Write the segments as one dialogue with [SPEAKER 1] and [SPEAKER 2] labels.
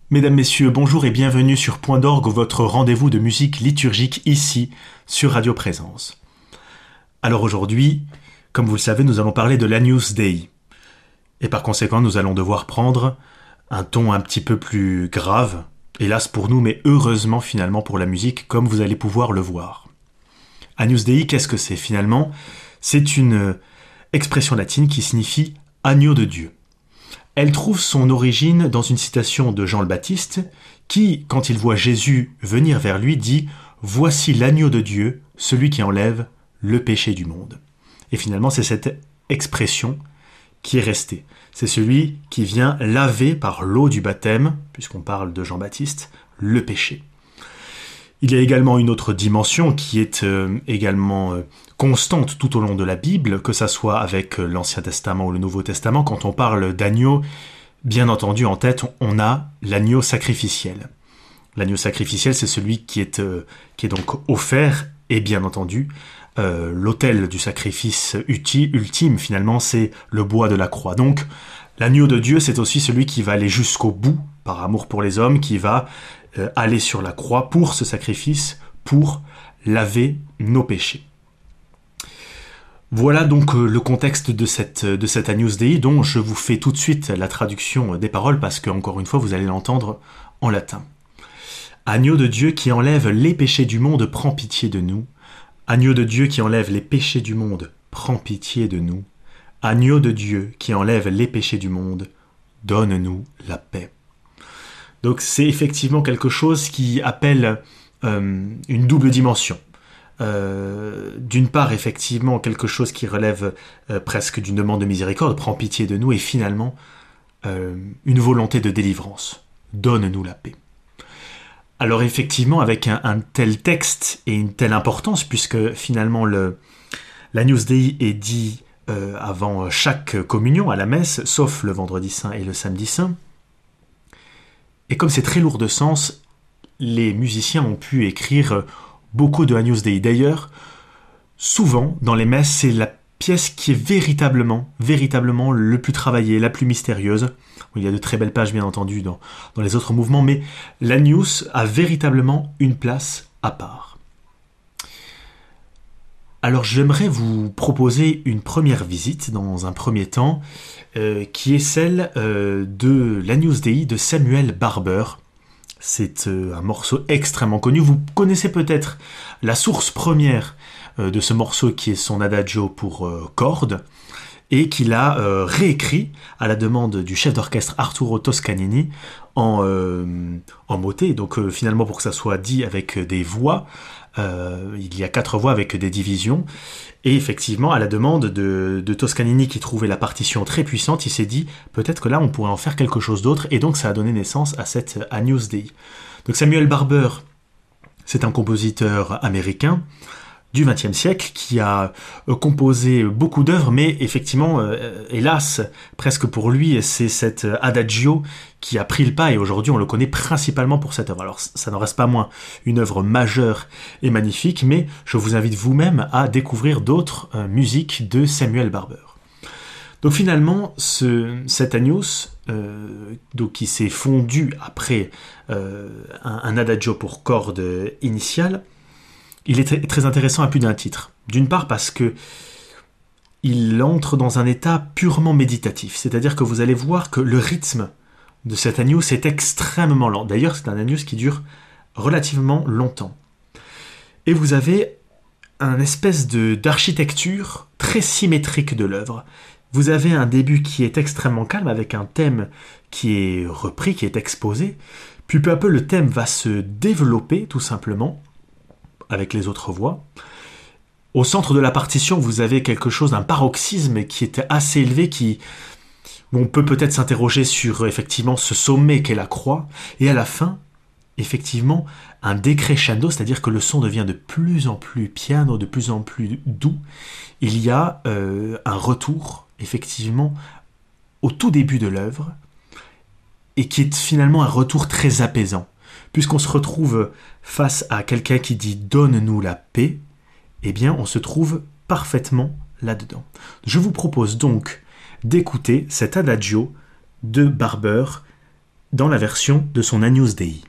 [SPEAKER 1] Mesdames, Messieurs, bonjour et bienvenue sur Point d'Orgue, votre rendez-vous de musique liturgique ici, sur Radio Présence. Alors aujourd'hui, comme vous le savez, nous allons parler de l'Agnus Dei. Et par conséquent, nous allons devoir prendre un ton un petit peu plus grave, hélas pour nous, mais heureusement finalement pour la musique, comme vous allez pouvoir le voir. Agnus Dei, qu'est-ce que c'est finalement ? C'est une expression latine qui signifie « agneau de Dieu ». Elle trouve son origine dans une citation de Jean le Baptiste qui, quand il voit Jésus venir vers lui, dit « Voici l'agneau de Dieu, celui qui enlève le péché du monde ». Et finalement, c'est cette expression qui est restée. C'est celui qui vient laver par l'eau du baptême, puisqu'on parle de Jean-Baptiste, le péché. Il y a également une autre dimension qui est également constante tout au long de la Bible, que ça soit avec l'Ancien Testament ou le Nouveau Testament. Quand on parle d'agneau, bien entendu en tête, on a l'agneau sacrificiel. L'agneau sacrificiel, c'est celui qui est donc offert, et bien entendu, l'autel du sacrifice ultime, finalement, c'est le bois de la croix. Donc, l'agneau de Dieu, c'est aussi celui qui va aller jusqu'au bout, par amour pour les hommes, qui va aller sur la croix pour ce sacrifice, pour laver nos péchés. Voilà donc le contexte de cette Agnus Dei, dont je vous fais tout de suite la traduction des paroles, parce que, encore une fois, vous allez l'entendre en latin. Agneau de Dieu qui enlève les péchés du monde, prends pitié de nous. Agneau de Dieu qui enlève les péchés du monde, prends pitié de nous. Agneau de Dieu qui enlève les péchés du monde, donne-nous la paix. Donc c'est effectivement quelque chose qui appelle une double dimension. D'une part, effectivement, quelque chose qui relève presque d'une demande de miséricorde, prends pitié de nous, et finalement, une volonté de délivrance. Donne-nous la paix. Alors effectivement, avec un tel texte et une telle importance, puisque finalement l'Agnus Dei est dit avant chaque communion à la messe, sauf le vendredi saint et le samedi saint, et comme c'est très lourd de sens, les musiciens ont pu écrire beaucoup de Agnus Dei. D'ailleurs, souvent, dans les messes, c'est la pièce qui est véritablement le plus travaillée, la plus mystérieuse. Il y a de très belles pages, bien entendu, dans les autres mouvements, mais l'Agnus a véritablement une place à part. Alors, j'aimerais vous proposer une première visite, dans un premier temps, qui est celle de l'Agnus Dei de Samuel Barber. C'est un morceau extrêmement connu. Vous connaissez peut-être la source première de ce morceau qui est son adagio pour cordes et qu'il a réécrit à la demande du chef d'orchestre Arturo Toscanini en motet. Donc finalement pour que ça soit dit avec des voix, il y a 4 voix avec des divisions. Et effectivement, à la demande de Toscanini qui trouvait la partition très puissante, il s'est dit peut-être que là on pourrait en faire quelque chose d'autre, et donc ça a donné naissance à cette Agnus Dei. Donc Samuel Barber, c'est un compositeur américain du XXe siècle qui a composé beaucoup d'œuvres, mais effectivement, hélas, presque pour lui, c'est cet adagio qui a pris le pas, et aujourd'hui on le connaît principalement pour cette œuvre. Alors ça n'en reste pas moins une œuvre majeure et magnifique, mais je vous invite vous-même à découvrir d'autres musiques de Samuel Barber. Donc finalement, cet Agnus, donc qui s'est fondu après un adagio pour cordes initiale, il est très intéressant à plus d'un titre. D'une part parce que il entre dans un état purement méditatif, c'est-à-dire que vous allez voir que le rythme de cet Agnus est extrêmement lent. D'ailleurs, c'est un Agnus qui dure relativement longtemps. Et vous avez un espèce d'architecture très symétrique de l'œuvre. Vous avez un début qui est extrêmement calme, avec un thème qui est repris, qui est exposé, puis peu à peu le thème va se développer, tout simplement, avec les autres voix. Au centre de la partition, vous avez quelque chose, un paroxysme qui est assez élevé, où on peut peut-être s'interroger sur effectivement ce sommet qu'est la croix, et à la fin, effectivement, un décrescendo, c'est-à-dire que le son devient de plus en plus piano, de plus en plus doux. Il y a un retour, effectivement, au tout début de l'œuvre, et qui est finalement un retour très apaisant. Puisqu'on se retrouve face à quelqu'un qui dit « Donne-nous la paix », eh bien, on se trouve parfaitement là-dedans. Je vous propose donc d'écouter cet adagio de Barber dans la version de son Agnus Dei.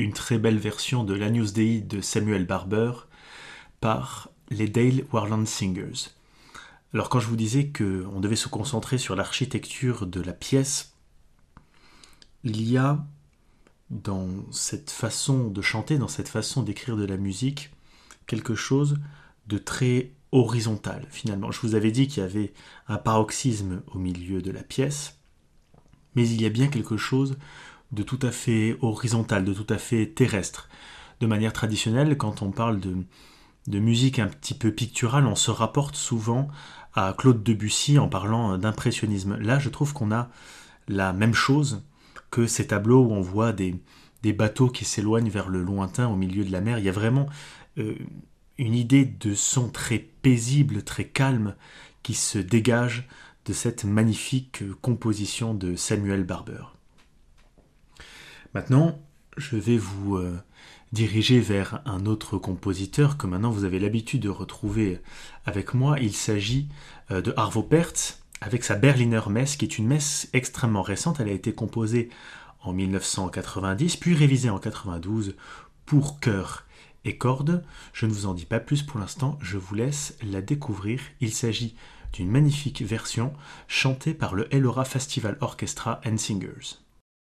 [SPEAKER 1] une très belle version de l'Agnus Dei de Samuel Barber par les Dale Warland Singers. Alors quand je vous disais qu'on devait se concentrer sur l'architecture de la pièce, il y a dans cette façon de chanter, dans cette façon d'écrire de la musique, quelque chose de très horizontal finalement. Je vous avais dit qu'il y avait un paroxysme au milieu de la pièce, mais il y a bien quelque chose de tout à fait horizontal, de tout à fait terrestre. De manière traditionnelle, quand on parle de musique un petit peu picturale, on se rapporte souvent à Claude Debussy en parlant d'impressionnisme. Là, je trouve qu'on a la même chose que ces tableaux où on voit des bateaux qui s'éloignent vers le lointain au milieu de la mer. Il y a vraiment une idée de son très paisible, très calme, qui se dégage de cette magnifique composition de Samuel Barber. Maintenant, je vais vous diriger vers un autre compositeur que maintenant vous avez l'habitude de retrouver avec moi. Il s'agit de Arvo Pärt avec sa Berliner Messe, qui est une messe extrêmement récente. Elle a été composée en 1990, puis révisée en 92 pour chœur et cordes. Je ne vous en dis pas plus pour l'instant, je vous laisse la découvrir. Il s'agit d'une magnifique version chantée par le Ellora Festival Orchestra and Singers.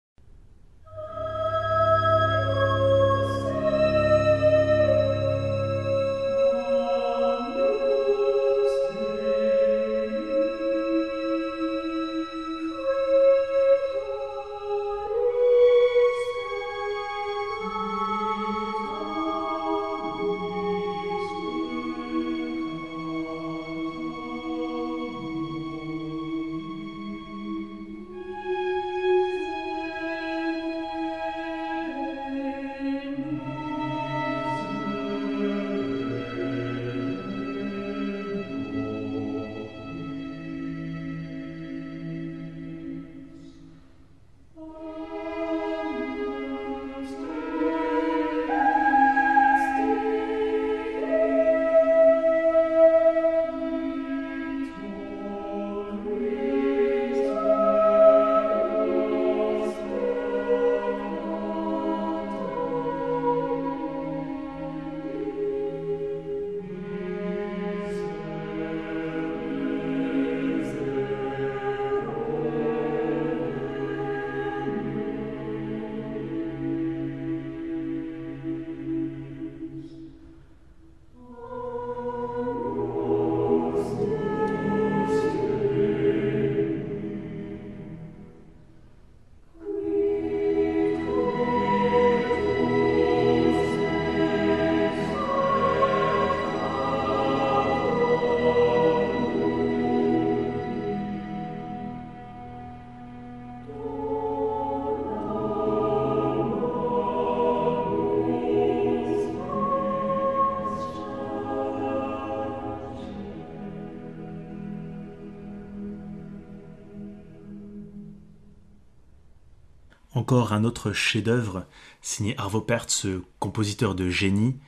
[SPEAKER 1] Encore un autre chef-d'œuvre signé Arvo Pärt, ce compositeur de génie,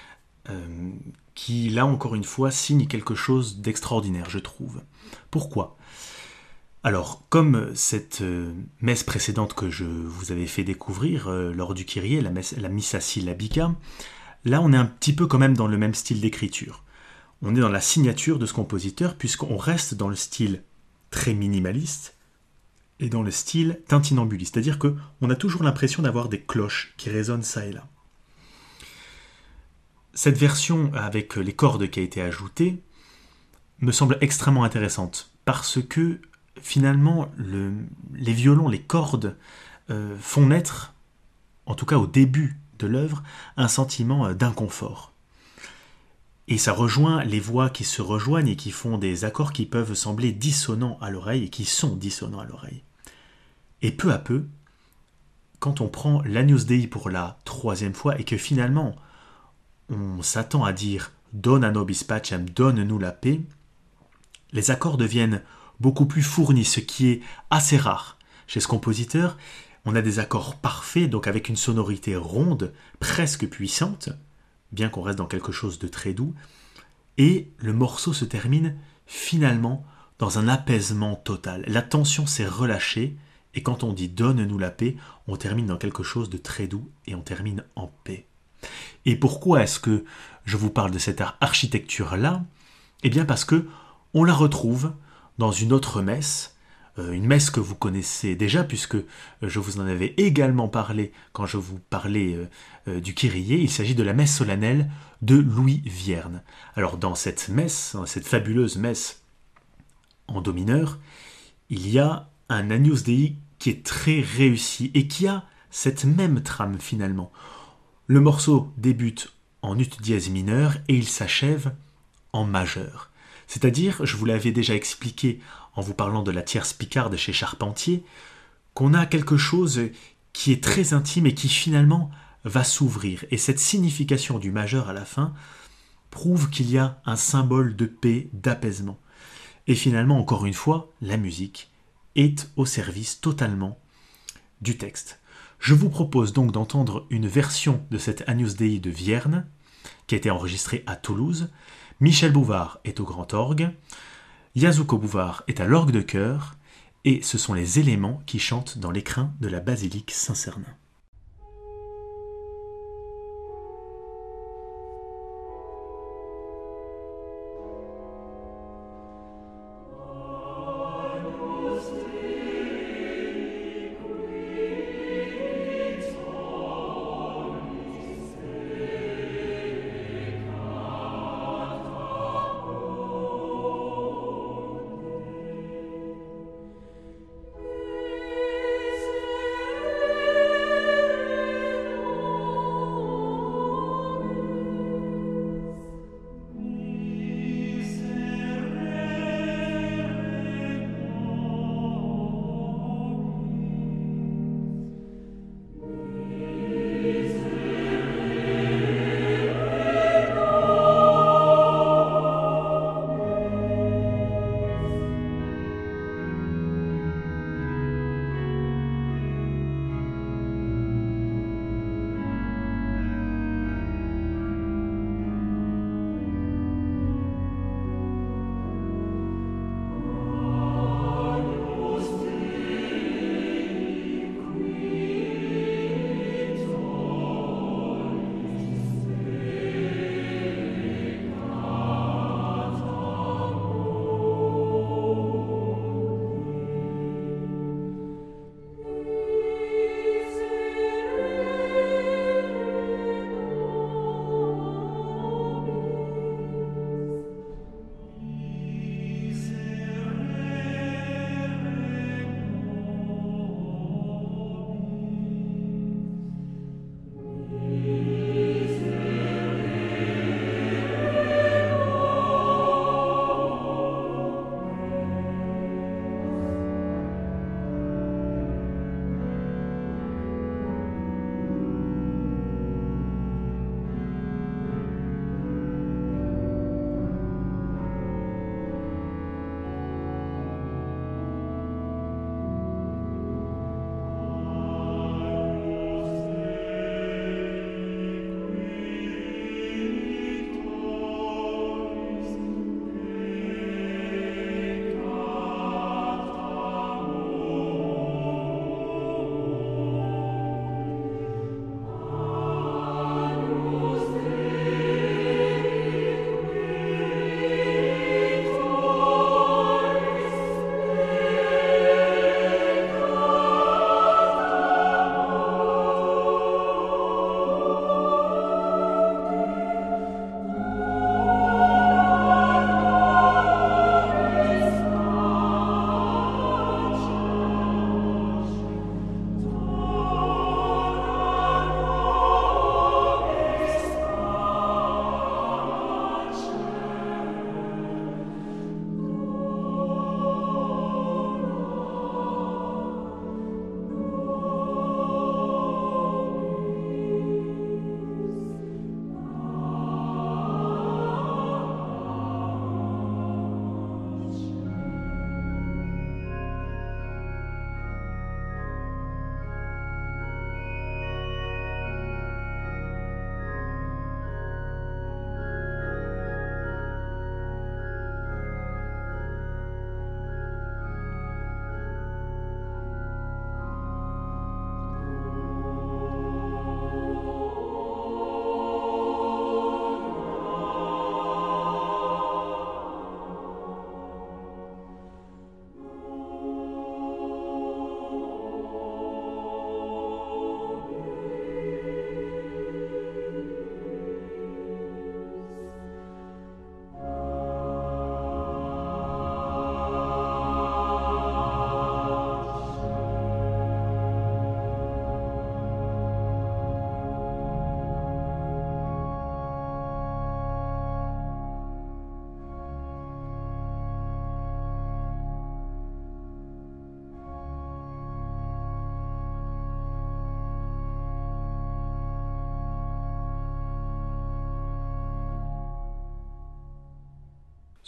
[SPEAKER 1] qui là encore une fois signe quelque chose d'extraordinaire, je trouve. Pourquoi ? Alors, comme cette messe précédente que je vous avais fait découvrir lors du Kyrie, la Missa Syllabica, là on est un petit peu quand même dans le même style d'écriture. On est dans la signature de ce compositeur puisqu'on reste dans le style très minimaliste et dans le style tintinambuliste, c'est-à-dire qu'on a toujours l'impression d'avoir des cloches qui résonnent ça et là. Cette version avec les cordes qui a été ajoutée me semble extrêmement intéressante parce que finalement les violons, les cordes font naître, en tout cas au début de l'œuvre, un sentiment d'inconfort. Et ça rejoint les voix qui se rejoignent et qui font des accords qui peuvent sembler dissonants à l'oreille et qui sont dissonants à l'oreille. Et peu à peu, quand on prend l'Agnus Dei pour la troisième fois et que finalement on s'attend à dire « Dona nobis pacem », « Donne-nous la paix », les accords deviennent beaucoup plus fournis, ce qui est assez rare. Chez ce compositeur, on a des accords parfaits, donc avec une sonorité ronde, presque puissante, bien qu'on reste dans quelque chose de très doux, et le morceau se termine finalement dans un apaisement total. La tension s'est relâchée, Et quand on dit donne-nous la paix, on termine dans quelque chose de très doux et on termine en paix. Et pourquoi est-ce que je vous parle de cette architecture-là? Eh bien parce que on la retrouve dans une autre messe, une messe que vous connaissez déjà, puisque je vous en avais également parlé quand je vous parlais du Kyrie. Il s'agit de la messe solennelle de Louis Vierne. Alors dans cette messe, dans cette fabuleuse messe en do mineur, il y a un Agnus Dei qui est très réussi et qui a cette même trame finalement. Le morceau débute en ut dièse mineur et il s'achève en majeur. C'est-à-dire, je vous l'avais déjà expliqué en vous parlant de la tierce picarde chez Charpentier, qu'on a quelque chose qui est très intime et qui finalement va s'ouvrir. Et cette signification du majeur à la fin prouve qu'il y a un symbole de paix, d'apaisement. Et finalement, encore une fois, la musique est au service totalement du texte. Je vous propose donc d'entendre une version de cette Agnus Dei de Vierne, qui a été enregistrée à Toulouse. Michel Bouvard est au grand orgue, Yasuko Bouvard est à l'orgue de chœur, et ce sont les éléments qui chantent dans l'écrin de la basilique Saint-Cernin.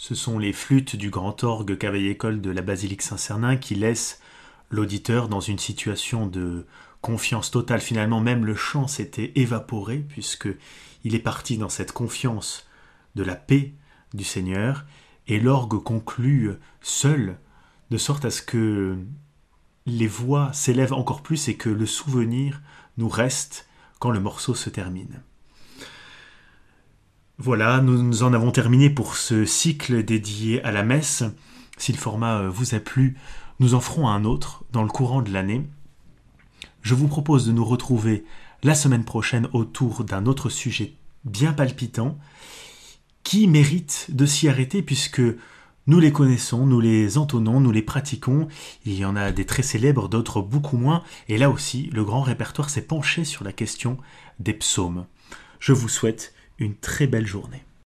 [SPEAKER 1] Ce sont les flûtes du grand orgue Cavaillé-École de la basilique Saint-Cernin qui laissent l'auditeur dans une situation de confiance totale. Finalement, même le chant s'était évaporé, puisqu'il est parti dans cette confiance de la paix du Seigneur, et l'orgue conclut seul, de sorte à ce que les voix s'élèvent encore plus et que le souvenir nous reste quand le morceau se termine. Voilà, nous en avons terminé pour ce cycle dédié à la messe. Si le format vous a plu, nous en ferons un autre dans le courant de l'année. Je vous propose de nous retrouver la semaine prochaine autour d'un autre sujet bien palpitant qui mérite de s'y arrêter puisque nous les connaissons, nous les entonnons, nous les pratiquons. Il y en a des très célèbres, d'autres beaucoup moins. Et là aussi, le grand répertoire s'est penché sur la question des psaumes. Je vous souhaite une très belle journée.